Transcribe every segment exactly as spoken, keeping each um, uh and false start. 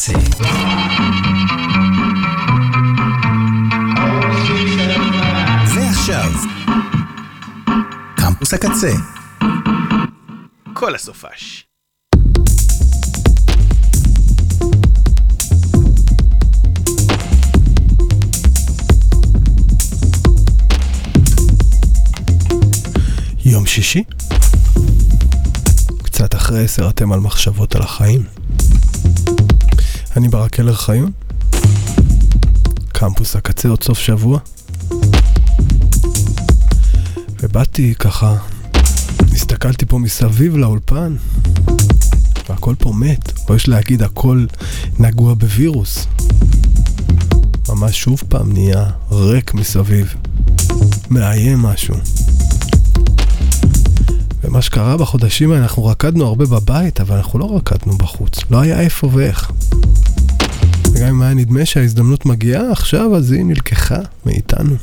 הקצה. ועכשיו, קמפוס הקצה. כל הסופש. יום שישי? קצת אחרי עשר אתם על מחשבות על החיים. אני ברק אלר חיון. קמפוס הקצה עוד סוף שבוע. ובאתי ככה, הסתכלתי פה מסביב לאולפן, והכל פה מת, או יש להגיד הכל נגוע בווירוס. ממש שוב פעם נהיה ריק מסביב, מאיים משהו. ומה שקרה בחודשים האלה, אנחנו רקדנו הרבה בבית, אבל אנחנו לא רקדנו בחוץ. לא היה איפה ואיך. וגם אם היה נדמה שההזדמנות מגיעה עכשיו, אז היא נלקחה מאיתנו.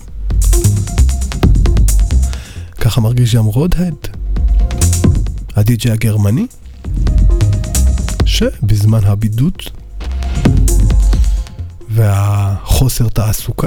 ככה מרגיש גם רודהד, הדי-ג'יי הגרמני, שבזמן הבידוד והחוסר תעסוקה,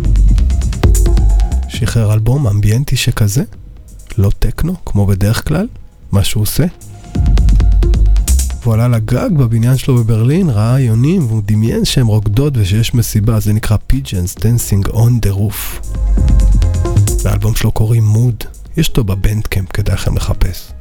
שחרר אלבום אמביינטי שכזה, לא טקנו, כמו בדרך כלל, מה שהוא עושה. והוא עלה לגג בבניין שלו בברלין, ראה יונים, והוא דמיין שהם רוקדות ושיש מסיבה, זה נקרא Pigeons Dancing on the Roof. והאלבום שלו קוראים Mood, יש אותו בבנדקאמפ, כדאי לכם לחפש.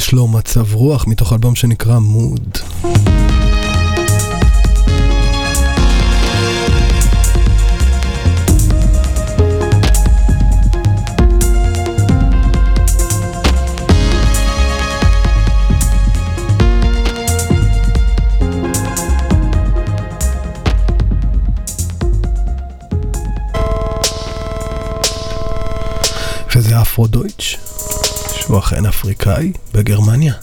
יש לו מצב רוח מתוך אלבום שנקרא מוד. וזה אפרודויטש, שהוא אכן אפריקאי בגרמניה.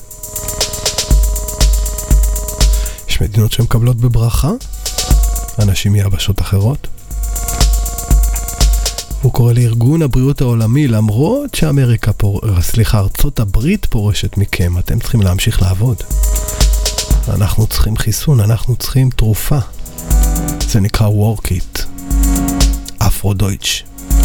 יש מדינות שמקבלות בברכה, אנשים מיבשות אחרות. הוא קורא לארגון הבריאות העולמי, למרות שאמריקה פור... סליחה, ארצות הברית פורשת מכם, אתם צריכים להמשיך לעבוד. אנחנו צריכים חיסון, אנחנו צריכים תרופה. זה נקרא Work It. אפרודויטש.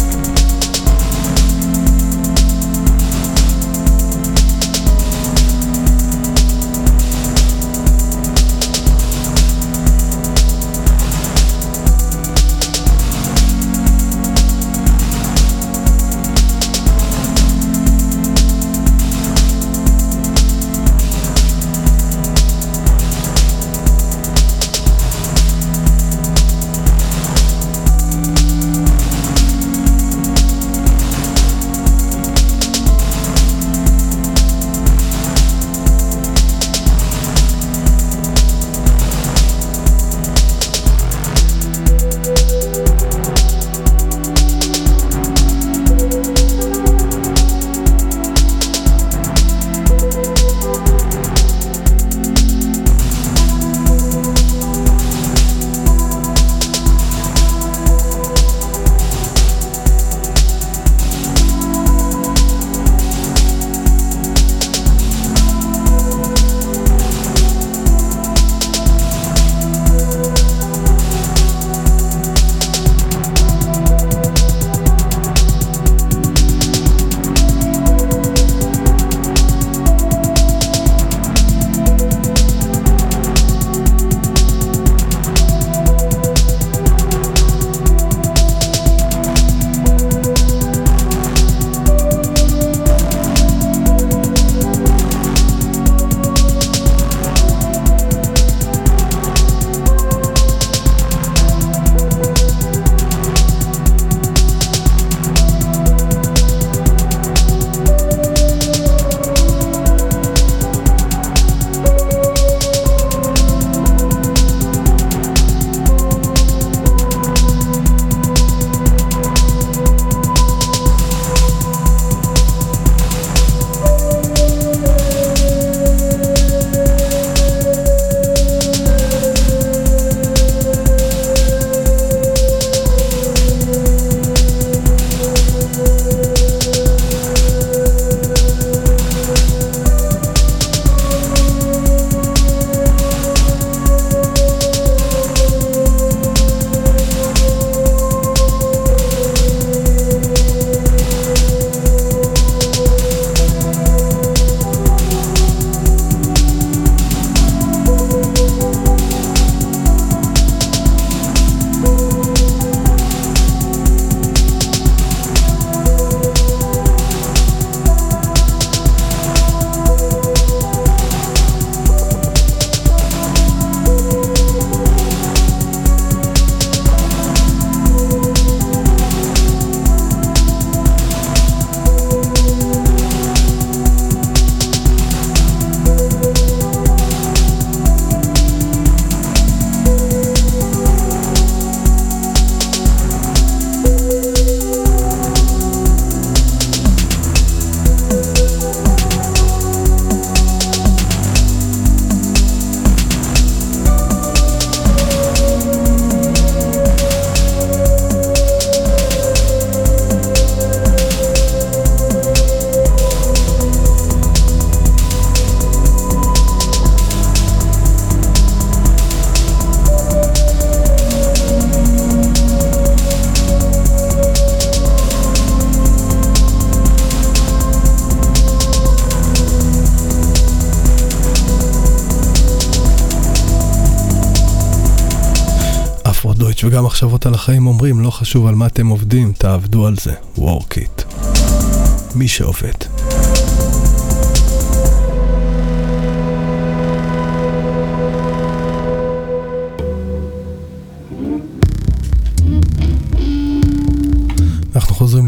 וגם מחשבות על החיים אומרים, לא חשוב על מה אתם עובדים, תעבדו על זה. Work it. מי שעובד.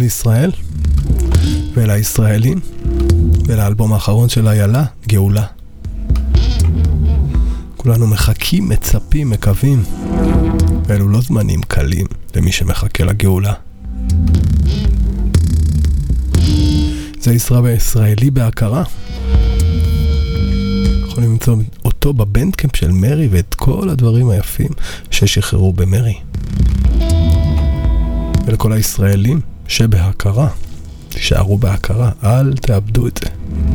ישראל ולישראלים ולאלבום האחרון של איילה, גאולה. כולנו מחכים, מצפים, מקווים, ואלו לא זמנים קלים למי שמחכה לגאולה. זה ישראל ישראלי בהכרה. יכולים למצוא אותו בבנדקאמפ של מרי ואת כל הדברים היפים ששחררו במרי. ולכל הישראלים שבהכרה, תישארו בהכרה, אל תאבדו את זה.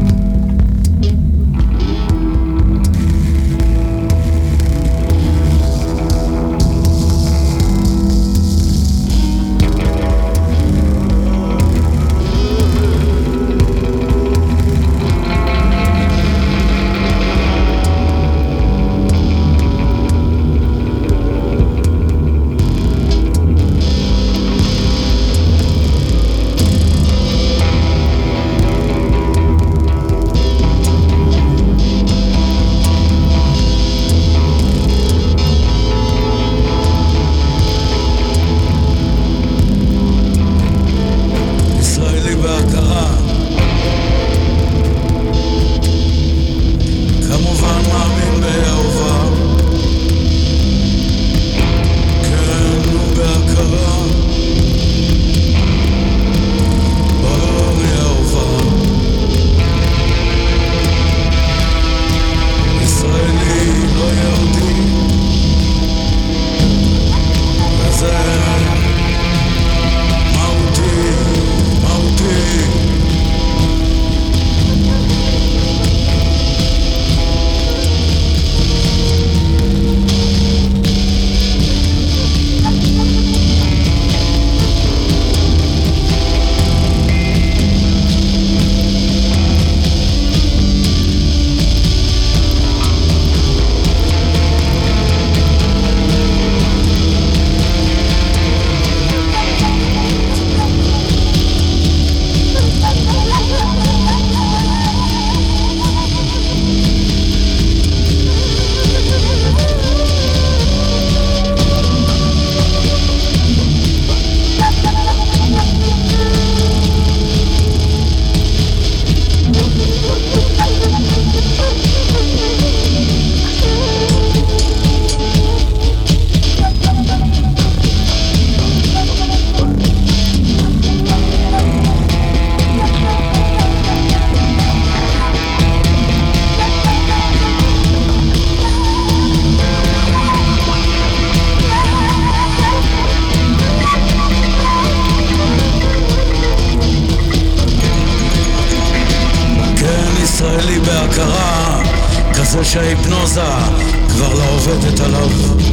שההיפנוזה כבר לא עובדת עליו.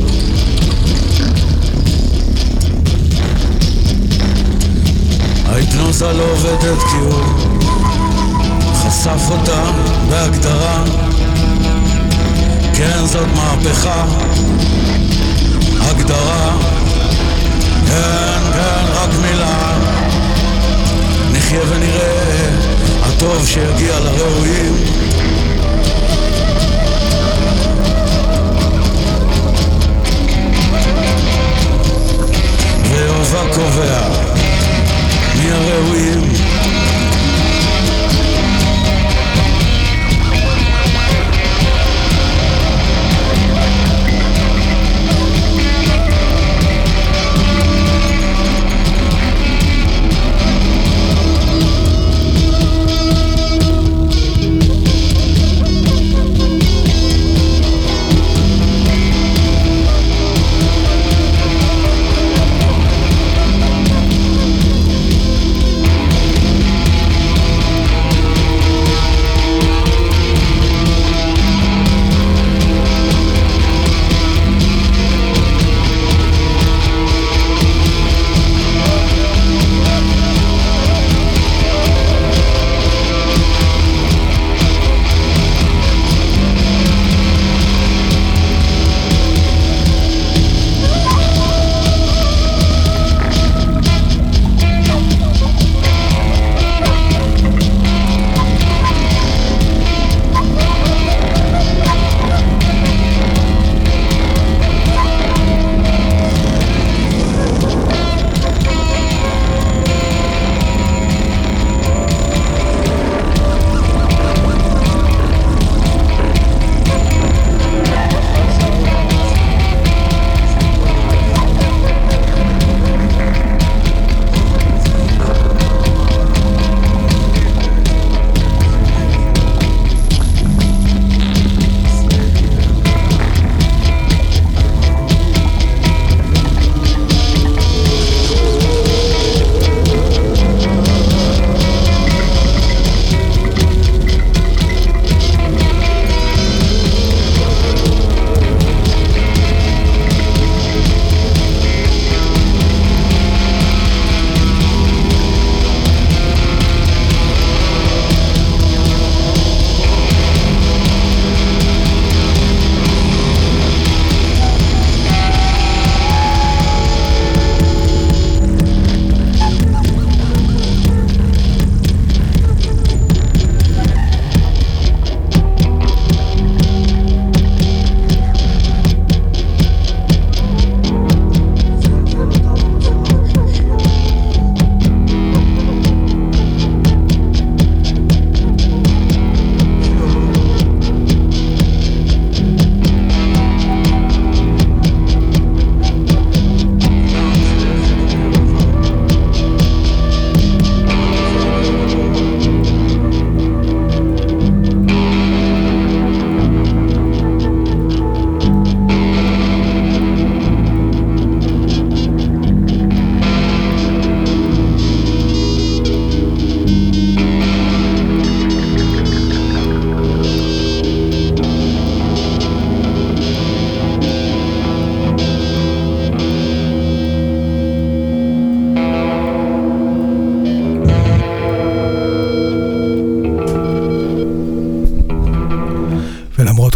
ההיפנוזה לא עובדת כי הוא חשף אותה בהגדרה. כן, זאת מהפכה, הגדרה. כן, כן, רק מילה. נחיה ונראה, הטוב שיגיע לראויים. ויובה קובע מי הראויים.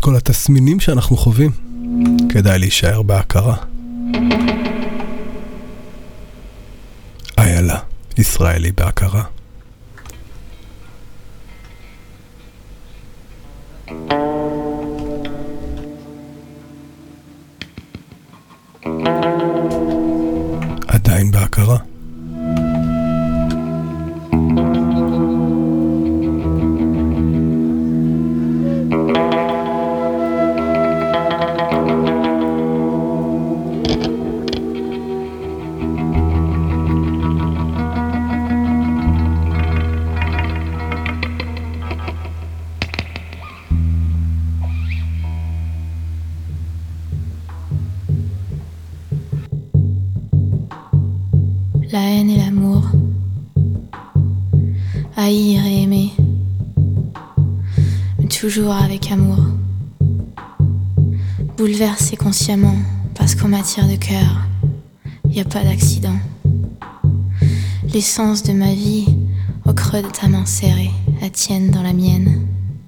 כל התסמינים שאנחנו חווים, כדאי להישאר בהכרה. איילה, ישראלי בהכרה. עדיין בהכרה. La haine et l'amour, haïr et aimer, mais toujours avec amour, bouleverser consciemment, parce qu'en matière de cœur, y a pas d'accident. L'essence de ma vie, au creux de ta main serrée, la tienne dans la mienne.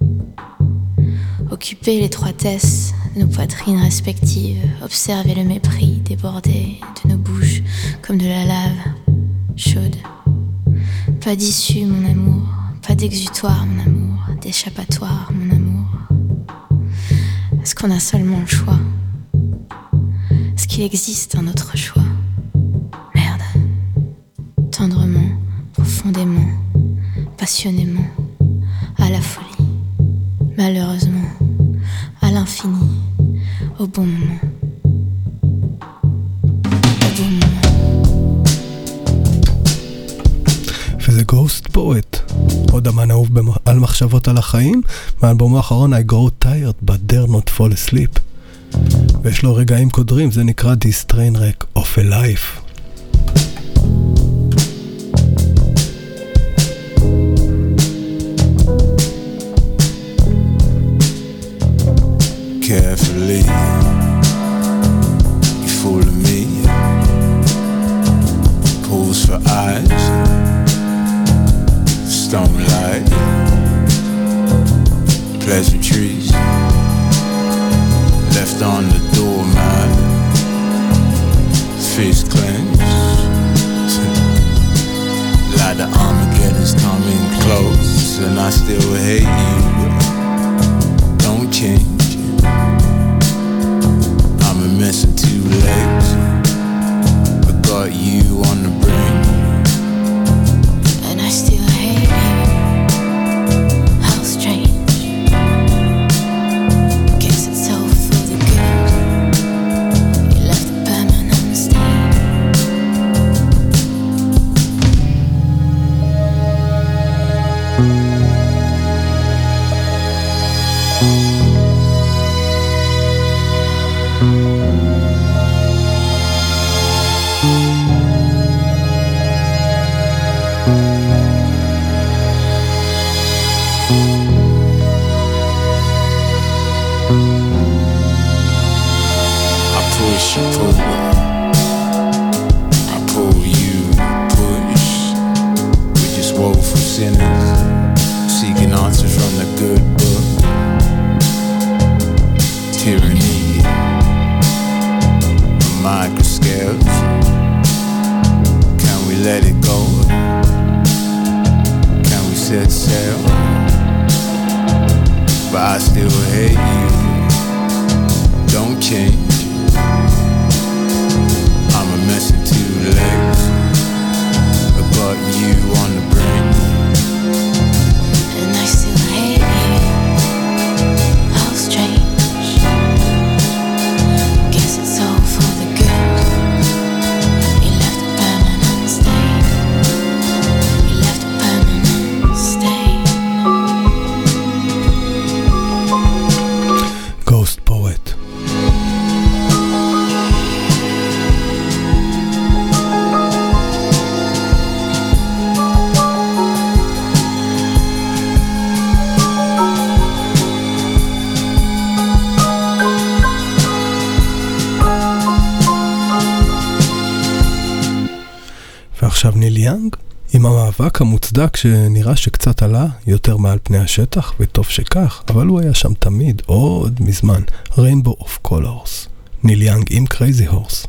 Occuper l'étroitesse de nos poitrines respectives, observer le mépris déborder de nos bouches comme de la lave chaude. Pas d'issue, mon amour, pas d'exutoire, mon amour, d'échappatoire, mon amour. Est-ce qu'on a seulement le choix? Est-ce qu'il existe un autre choix? Merde. Tendrement, profondément, passionnément, à la folie, malheureusement, à l'infini, au bon moment. Au bon moment. וזה Ghost Poet, עוד אמן אהוב על מחשבות על החיים, מהאלבום האחרון I Grow Tired but Dare Not Fall Asleep. ויש לו רגעים קודרים, זה נקרא This Train Wreck of a Life. Carefully, you fooling me. Pools for eyes, stone light, pleasantries left on the doormat. Fist clenched, like the Armageddon's coming close, and I still hate you. Don't change. I'm a missing two legs, but got you on the brain. And I still hate you. How strange. Guess it's all for the good. You left a permanent stain. Push, pull, I pull, you push. We just woeful sinners, seeking answers from the good book. Tyranny, microscopes. Can we let it go? Can we set sail? But I still hate you. Don't change. I'm a mess in two legs, I got you on the brain. And I still hate you. How strange. Guess it's all for the good. You left a permanent stain. You left a permanent stain. Ghost Poet. עכשיו ניל יאנג עם המעבר המאבק המוצדק שנראה שקצת עלה יותר מעל פני השטח, וטוב שכך, אבל הוא היה שם תמיד, עוד מזמן. Rainbow of Colors, ניל יאנג עם Crazy Horse.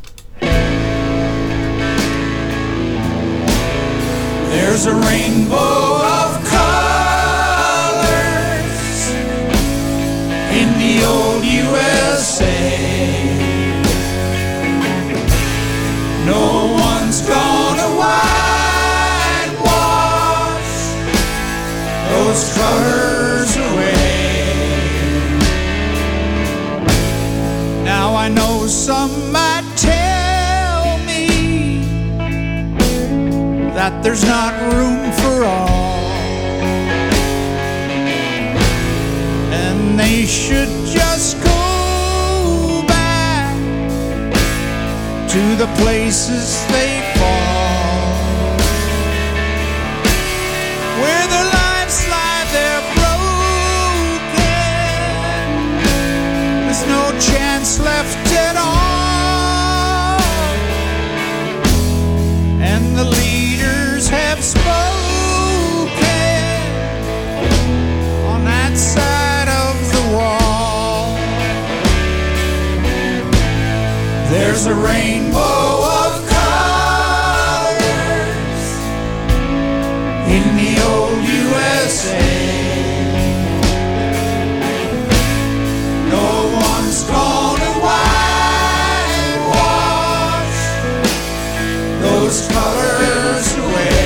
There's a rainbow of colors in the old U S A. No one's gonna whitewash those colors away. Now I know some might tell me that there's not room for all, and they should just go back to the places they fall, where their lives lie there broken. There's no chance left at all, and the leaders have spoken on that side of the wall. There's a rainbow of colors in the old U S A. No one's gonna whitewash those colors away.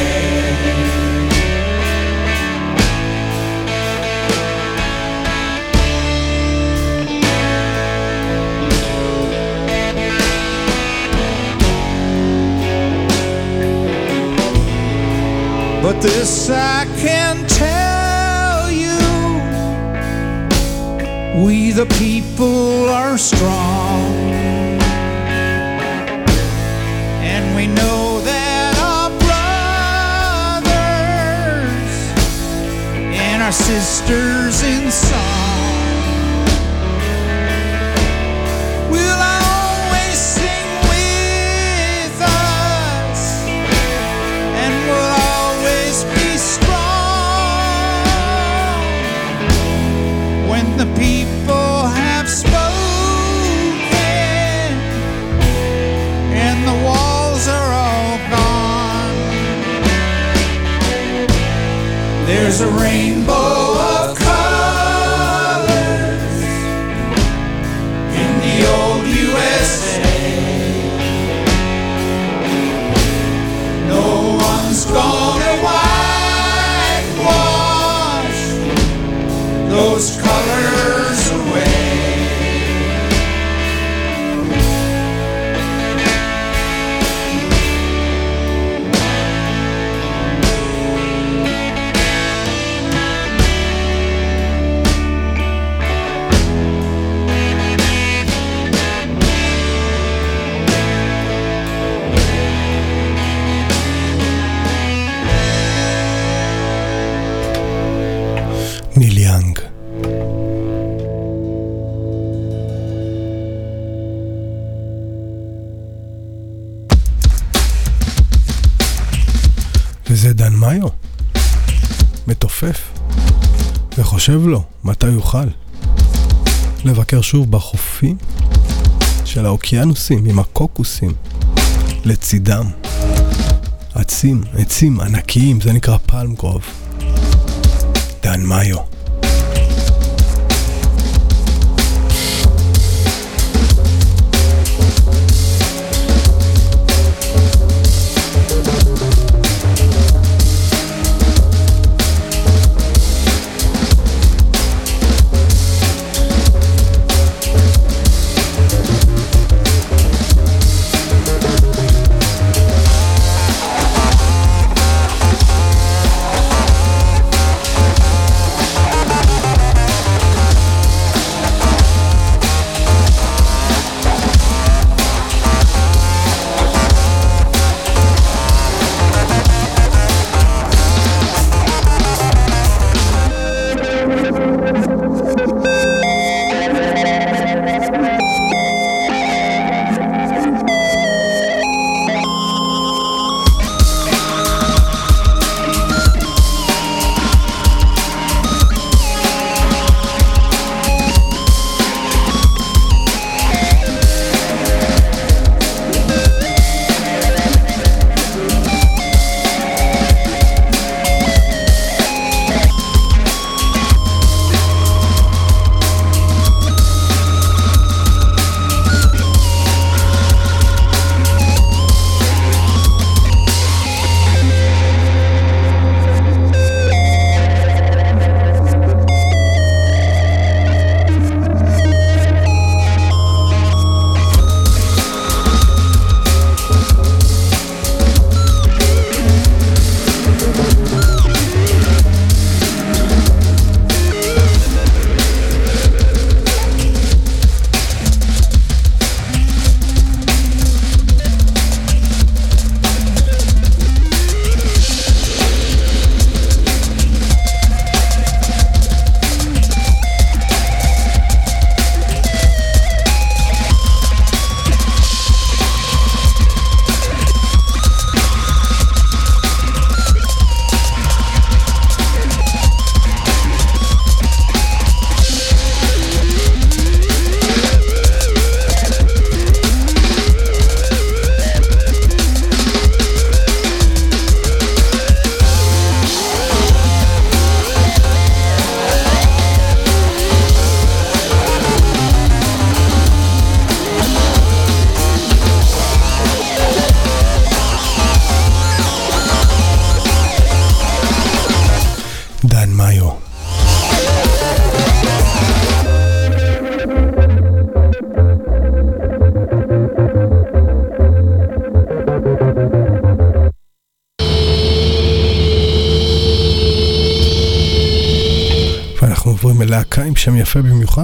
But this I can tell you, we the people are strong, and we know that our brothers and our sisters in song will always sing with us, and will always be strong when the people have spoken and the walls are all gone. There's a rainbow of colors in the old U S A. No one's gonna whitewash those colors away. ניל יאנג. וזה דן מאיו, מתופף, וחושב לו מתי יוכל לבקר שוב בחופים של האוקיינוסים עם הקוקוסים לצידם. עצים, עצים ענקיים, זה נקרא פלם גרוב. דן מאיו. Bye. מאיו. ואנחנו עוברים ללהקה עם שם יפה במיוחד.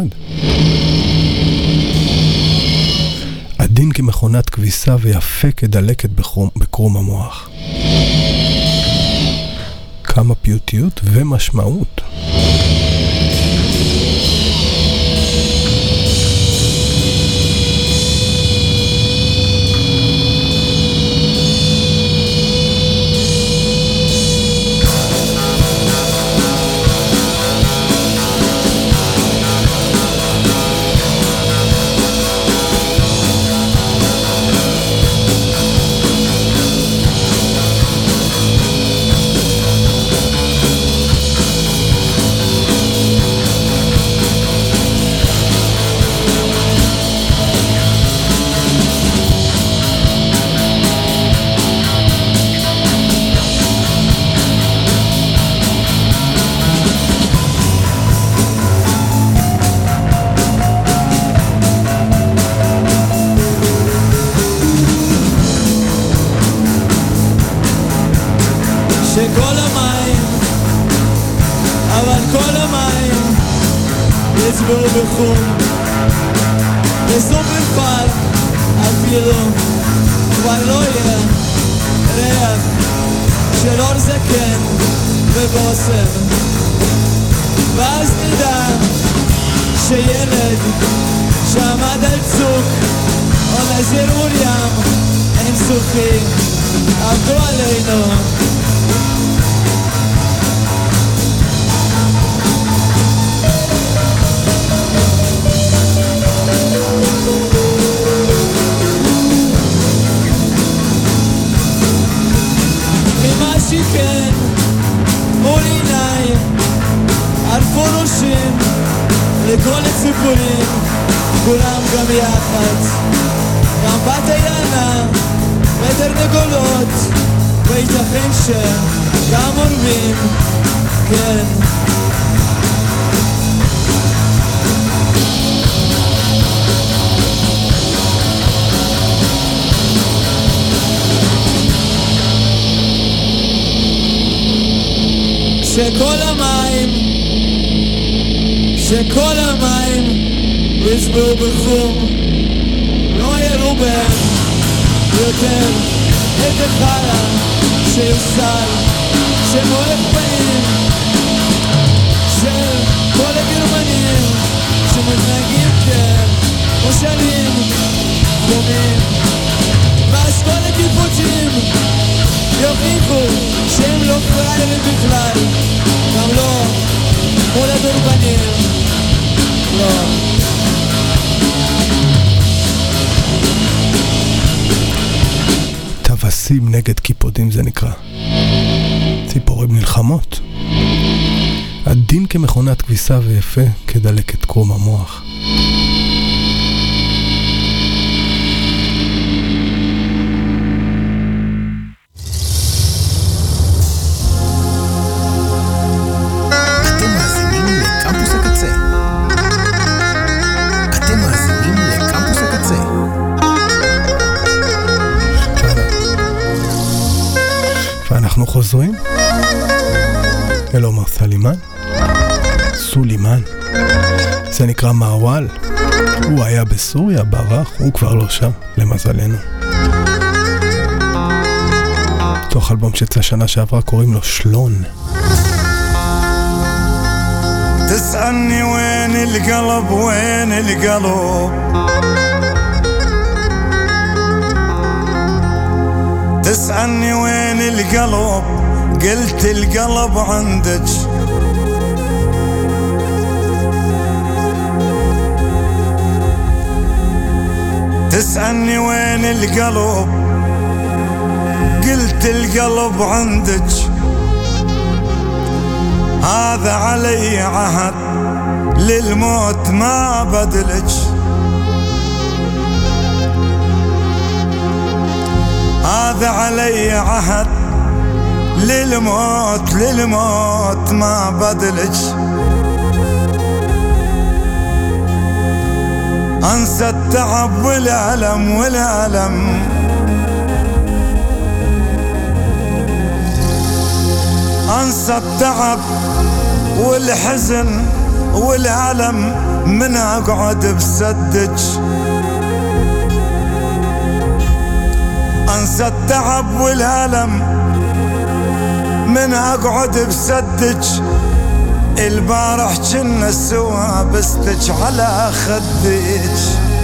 עדין כמכונת כביסה ויפה כדלקת בקרום, בקרום המוח. כמה פיוטיות ומשמעות. שכל המים, אבל כל המים יצבעו בחום בסופר פארק אפילו כבר לא יהיה ריח של אור זקן ובוסר, ואז נדע שילד שעמד על צוק או נזיר מול ים אין סופי עבדו עלינו. שכן מול עיניי ערפו ראשים לכל הציפורים כולם גם יחד, גם בת היענה ותרנגולות וייתכן שגם עורבים, כן שכל המים, שכל המים יצבעו בחום, לא יראו בהם יותר את החלה שיוסל, שמולך פנים של כל הגרמנים שמתנהגים כמושלים דומים, ואז כל הקיפוצים יוכיחו שהם לא פראיירים בכלל, גם לא מול הדורבנים, לא. טווסים נגד קיפודים זה נקרא. ציפורים נלחמות. עדין כמכונת כביסה ויפה כדלקת קרום המוח. אנחנו חוזרים אל עומר סלימאן, סולימאן, זה נקרא מעוול. הוא היה בסוריה, ברח, הוא כבר לא שם, למזלנו. תוך אלבום שיצא שנה שעברה קוראים לו שלון. تسألني وين القلب وين القلب تسألني وين القلب قلت القلب عندك تسألني وين القلب قلت القلب عندك هذا علي عهد للموت ما بدلك هذا علي عهد للموت للموت ما بدلج أنسى التعب والألم والألم أنسى التعب والحزن والألم من أقعد بسدج أنسى التعب والألم من أقعد بسدج البارح كنا سوا بستج على خدج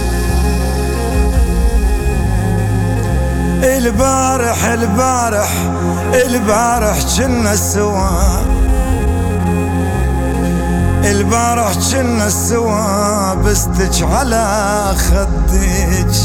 البارح البارح البارح كنا سوا البارح كنا سوا بستج على خدج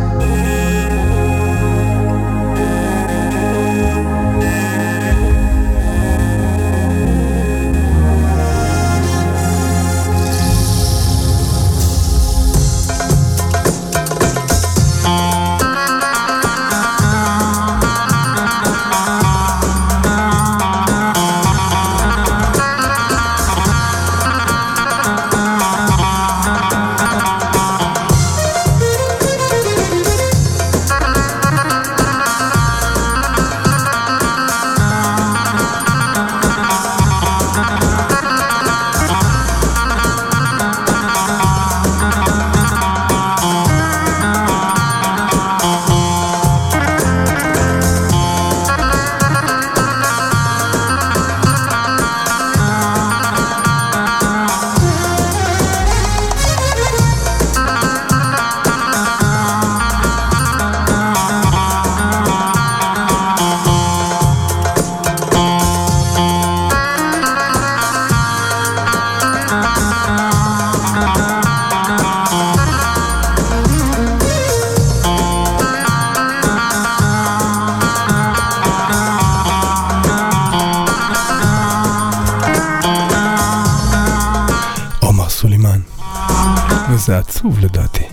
זה עצוב לדעתי.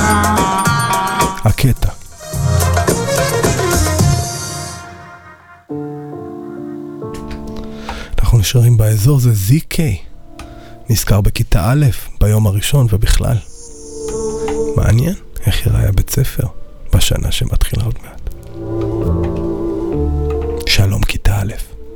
הקטע. אנחנו נשארים באזור, זה זי קיי. נזכר בכיתה א', ביום הראשון ובכלל. מעניין איך יראה בית ספר בשנה שמתחילה עוד מעט. שלום כיתה א'.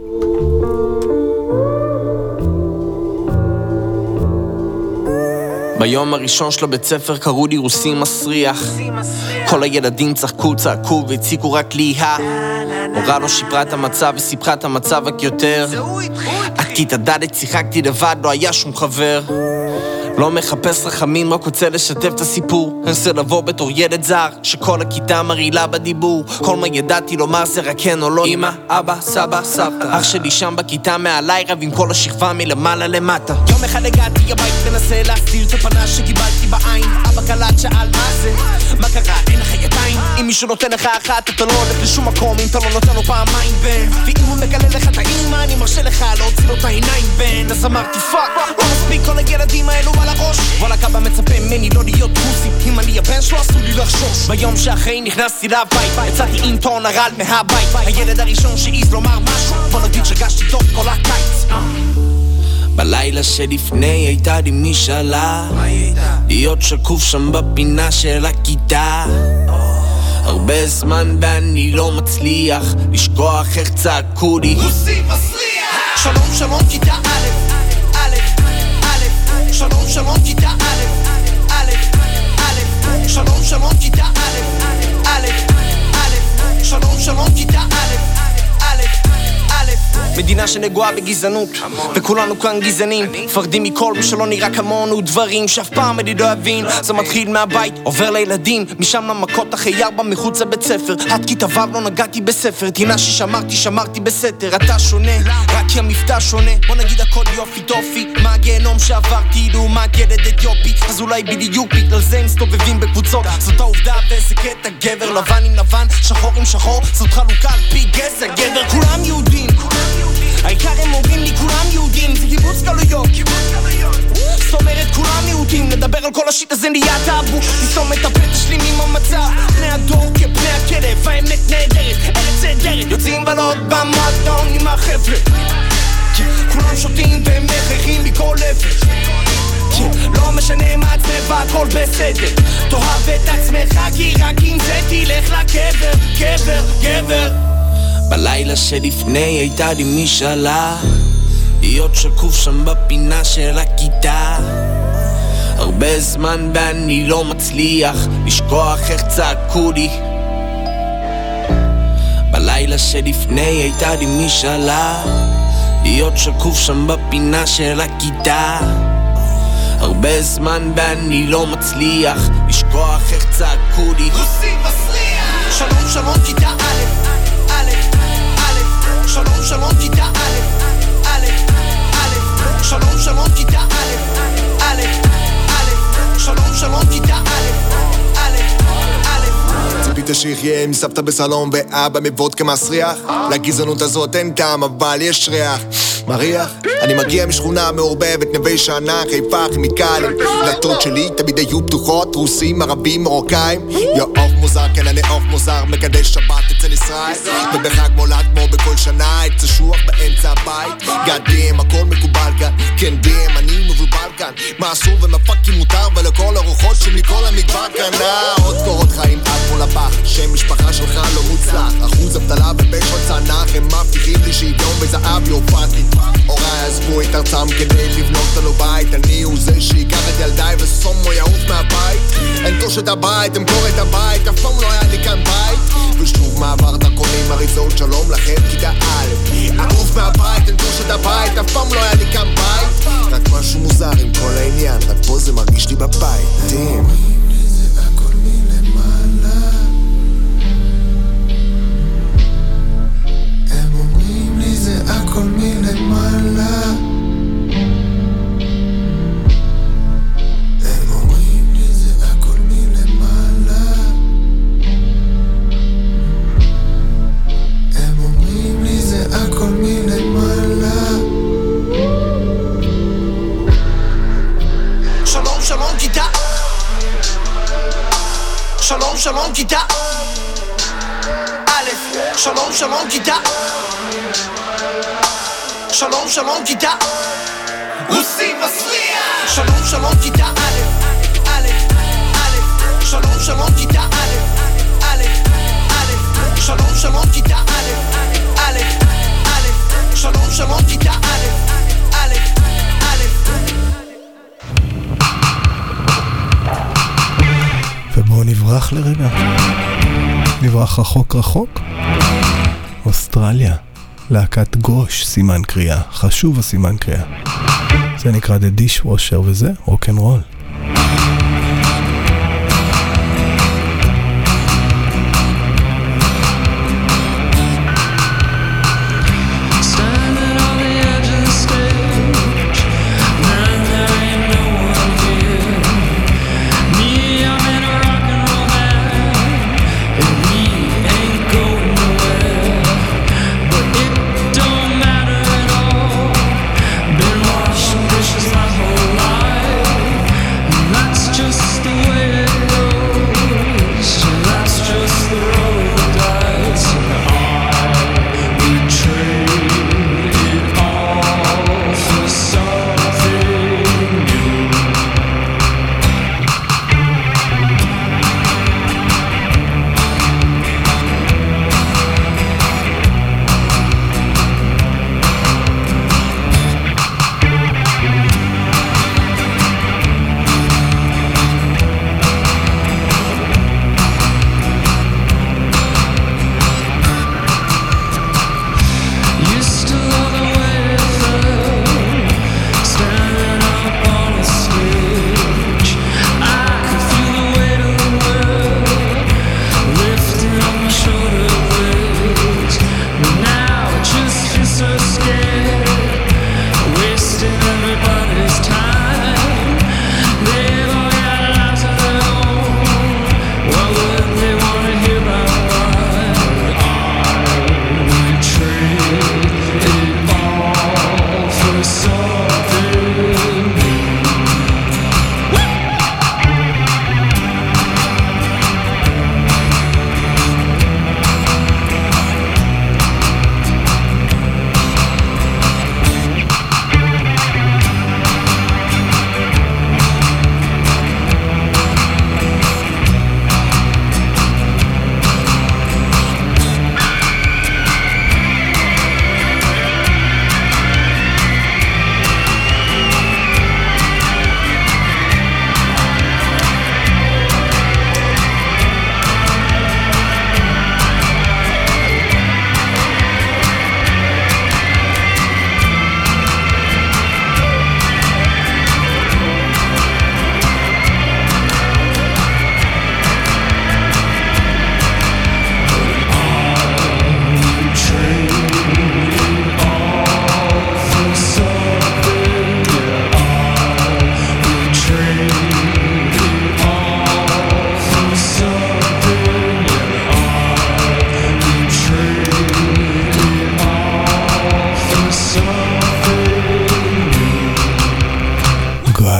ביום הראשון של הבית ספר קראו לי רוסי מסריח. כל הילדים צחקו, צעקו והציקו רק לי ה מורה לא שיפרה את המצב וסיפרה את המצב רק יותר. עד כיתה ד' שיחקתי לבד, לא היה שום חבר. לא מחפש רחמים, רק רוצה לשתף את הסיפור. הרסה לבוא בתור ילד זר שכל הכיתה מרעילה בדיבור. כל מה ידעתי לומר זה רק כן או לא. אמא, אבא, סבא, סבתא. אח שלי שם בכיתה מעליי רב עם כל השכבה מלמעלה למטה. יום אחד הגעתי הבית ונסה להסתיר את הפנה שקיבלתי בעין. אבא קלט שאל מה זה, מה קרה, אין לך ידיים. אם מישהו נותן לך אחת אתה לא הולך לשום מקום אם אתה לא נותן לו פעמיים בן. ואם הוא מגלה לך את האמא אני מרשה לך להוציא לו את העיניים בן. אז אמרתי פאק, לא מספיק כל הילדים האלו על הראש. וואלה קבא מצפה ממני לא להיות פוסי. אם אני הבן שלו אסור לי לחשוש. ביום שאחרי נכנסתי לבית, יצאתי עם טון הרעל מהבית. הילד הראשון שאיז לומר משהו, בוא נגיד שגשתי טוב כל הקיץ. בלילה שלפני הייתה לי משאלה להיות שקוף שם בפינה של הכיתה. הרבה זמן ואני לא מצליח לשכוח איך צעקו לי רוסי מסריח. שלום שלום כיתה א' א' א'. שלום שלום כיתה א' א' א'. שלום שלום כיתה א' א' א'. שלום שלום כיתה א' א' א'. מדינה שנגועה בגזענות וכולנו כאן גזענים, פרדים מכל מי שלא נראה כמונו, דברים שאף פעם אני לא אבין. זה מתחיל מהבית, עובר לילדים, משם למכות אחרי ארבע מחוץ לבית ספר. עד כיתה ו' לא נגעתי בספר, תינה ששמרתי שמרתי בסתר. אתה שונה, רק כי המבטא שונה, בוא נגיד הכל יופי טופי. מה הגיהנום שעברתי לעומת ילד אתיופי, אז אולי בדיוק בגלל זה מסתובבים בקבוצות. זאת העובדה ואיזה קטע, גבר לבן עם לבן, שחור עם שחור, זאת חלוקה על פי גזע. גבר כולם יהודים, העיקר הם אומרים לי כולם יהודים, זה קיבוץ גלויות. זאת אומרת כולם יהודים, נדבר על על כל השיט הזה נהיה טאבו לסתום את הפה תשלים עם המצב פני הדור כפני הכלב האמת נהדרת ארץ נהדרת יוצאים בנות במועדון עם החבר'ה כולם שותים ומחכים מכל עבר לא משנה מה הצבע הכל בסדר תאהב את עצמך כי רק אם זה תלך לקבר גבר גבר בלילה שלפני הייתה לי משאלה להיות שקוף שם בפינה של הכיתה הרבה זמן ואני לא מצליח לשכוח איך צעקו לי בלילה שלפני הייתה לי משאלה להיות שקוף שם בפינה של הכיתה הרבה זמן ואני לא מצליח לשכוח איך צעקו לי רוסי מסריח שלום שלום כיתה א' א' א' שלום שלום כיתה א' א' א' שלום שלום כיתה א' א' א' שלום שלום כיתה א' א' א' ציפית שיחיה עם סבתא בסלון ואבא מבודקה מסריח לגזענות הזאת אין טעם אבל יש ריח מריח אני מגיע משכונה מעורבבת נווה שאנן חיפה כימיקלים דלתות שלי תמיד היו פתוחות רוסים ערבים מרוקאים יא אוף מוזר כן אני אוף מוזר מקדש שבת אצל ישראל ובחג מולד כמו בכל שנה את צשוח באמצע הבית גדים הכל מקובל כאן כן דים אני מבולבל כאן מה אסור ומה פאקינג מותר ולכל הרוחות שלי כל המגוון כאן עוד קורות חיים עד מול הפח שם משפחה שלך לא מוצלח אחוז אבטלה ובשעות צנח הם מבטיחים לי שוויון וזהב יופת לי הוריי עזבו את ארצם כדי לבנות לנו בית אני הוא זה שיקח את ילדיי וסומו יעוף מהבית אין תוש את הבית, אמכור את הבית אף פעם לא היה לי כאן בית ושוב מעבר דקונים אריזות שלום לכם כיתה א' עוף מהבית, אין תוש את הבית אף פעם לא היה לי כאן בית רק משהו מוזר עם כל העניין רק פה זה מרגיש לי בבית דים הכל מלמעלה הם אומרים לי זה הכל מלמעלה הם אומרים לי זה הכל מלמעלה שלום שלום כיתה שלום שלום כיתה א' שלום שלום כיתה שלום שלום כיתה רוסי מסריח שלום שלום כיתה א' א' א' שלום שלום כיתה א' א' א' שלום שלום כיתה א' א' א' שלום שלום כיתה א' א' א' ובואו נברח לרגע נברח רחוק רחוק אוסטרליה להקת גוש, סימן קריאה, חשוב הסימן קריאה. זה נקרא The Dishwasher וזה רוק אנד רול. Let's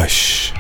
חדש.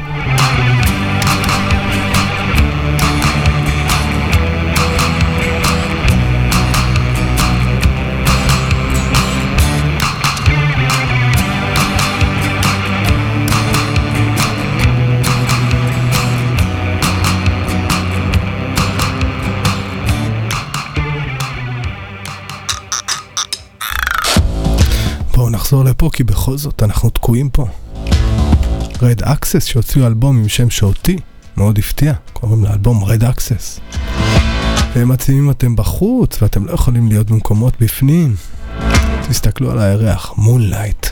בואו נחזור לפה כי בכל זאת אנחנו תקועים פה. Red Access שהוציאו אלבום עם שם שאותי מאוד הפתיע, קוראים לאלבום Red Access. והם מציעים אתם בחוץ ואתם לא יכולים להיות במקומות בפנים. תסתכלו על הירח, Moonlight.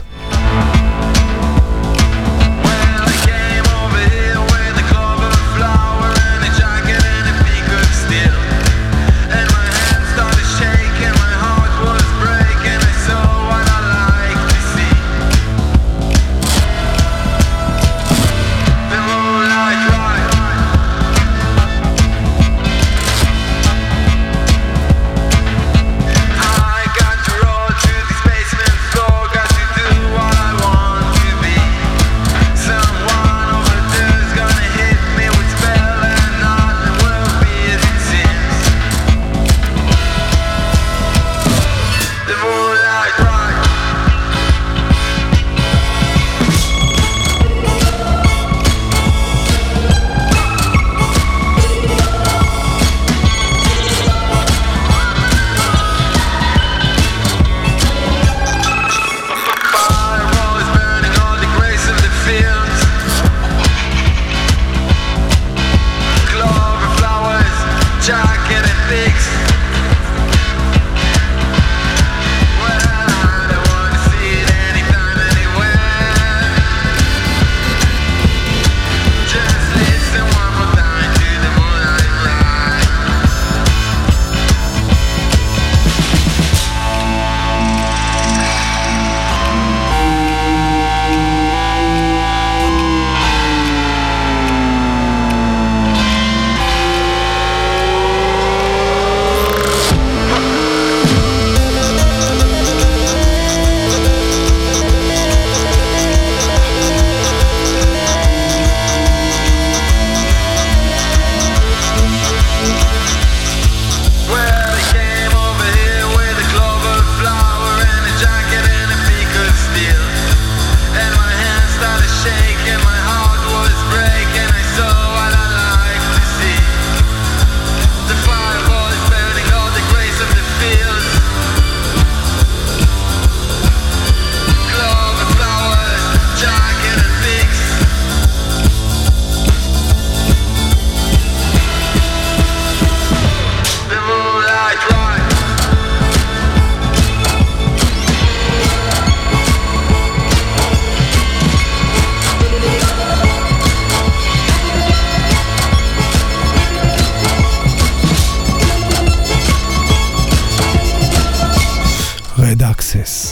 Red Access.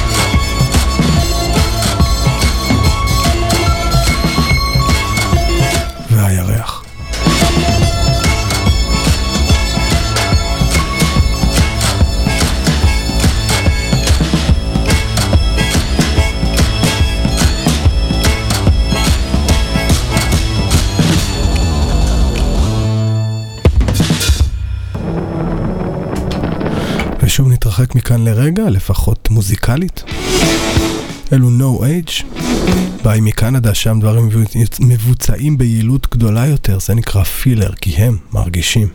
והירח. ושוב נתרחק מכאן לרגע, לפחות מוזיקלית. אלו No Age, באי מקנדה, שם דברים מבוצעים ביעילות גדולה יותר, זה נקרא פילר, כי הם מרגישים.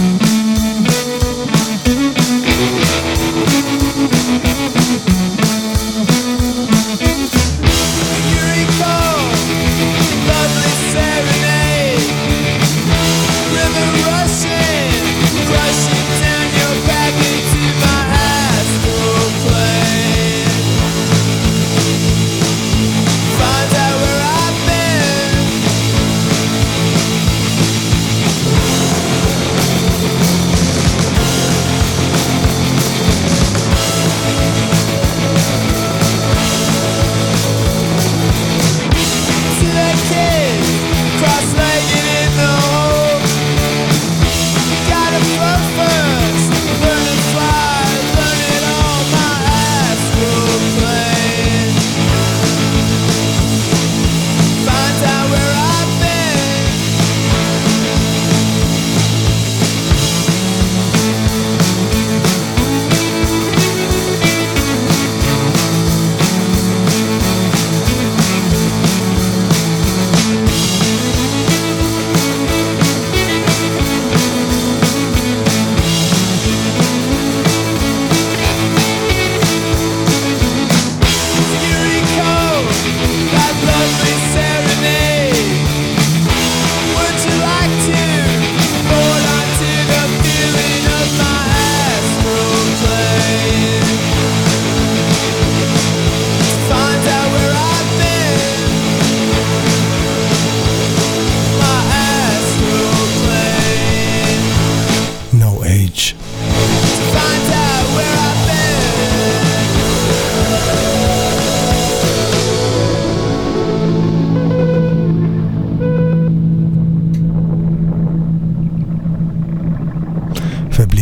We'll be right back.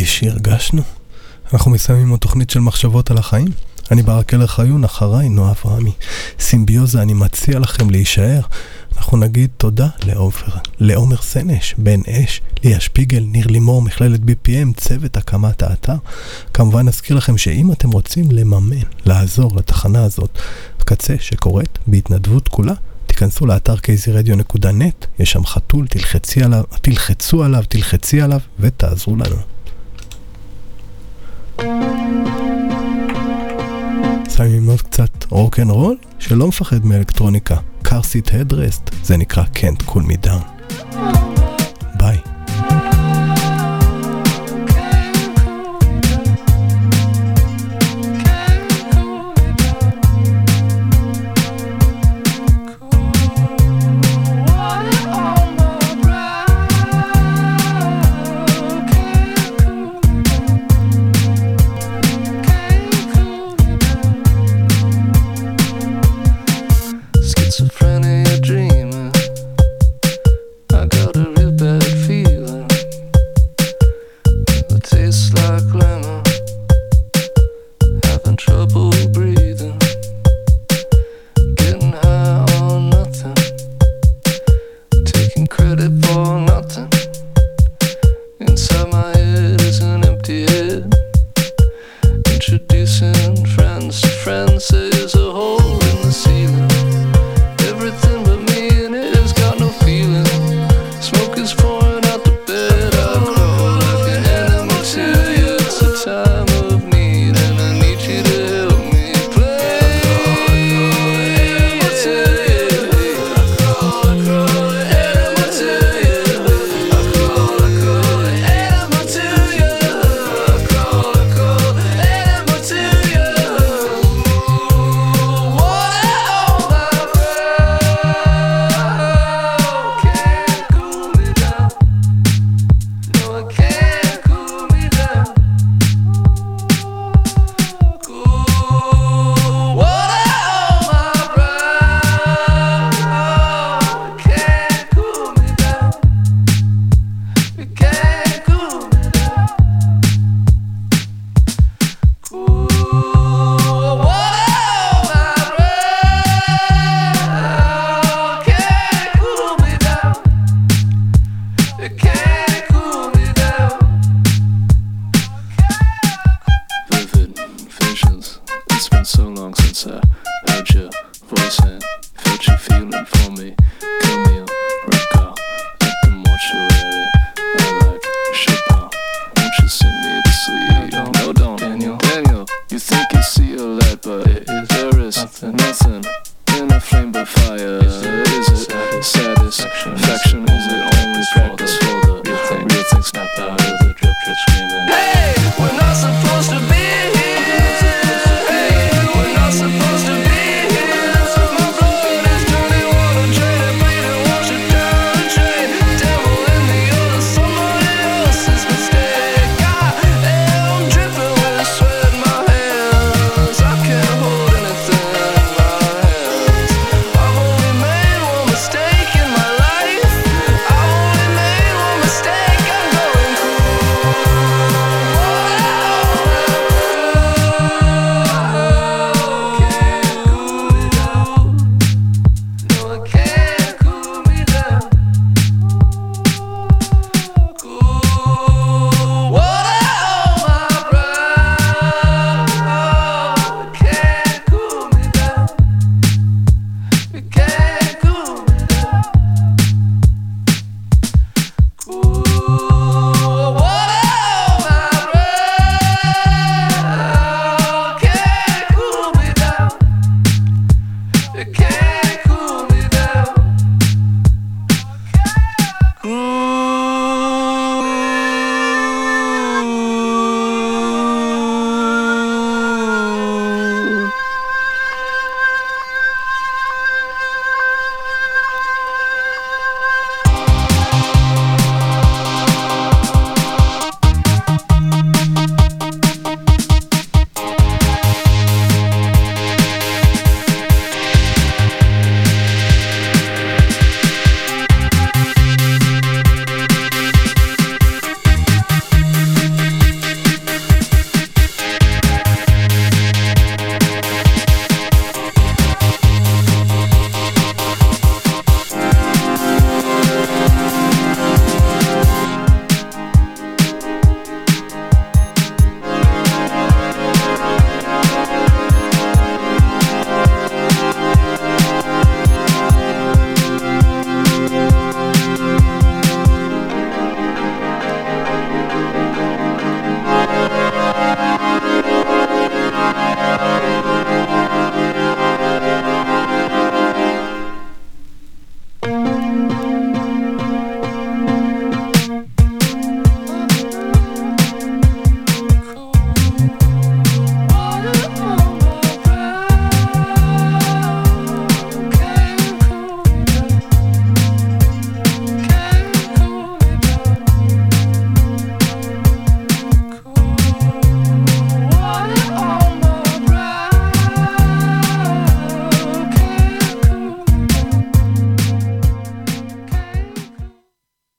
בלי שהרגשנו. אנחנו מסיימים עם תוכנית של מחשבות על החיים. אני ברק אלר חיון, אחריי נועה אברהמי. סימביוזה, אני מציע לכם להישאר. אנחנו נגיד תודה לעופר, לעומר סנש, בן אש, ליה שפיגל, ניר לימור, מכללת בי פי אם, צוות הקמת האתר. כמובן נזכיר לכם שאם אתם רוצים לממן, לעזור לתחנה הזאת, קצה שקורית בהתנדבות כולה, תיכנסו לאתר קייזי רדיו נקודה נט, יש שם חתול, תלחצי עליו, תלחצו עליו, תלחצי עליו ותעזרו לנו. שמים עוד קצת רוק אנד רול שלא מפחד מאלקטרוניקה. Car Seat Headrest, זה נקרא Can't Cool Me Down. ביי. Credit for nothing inside my head.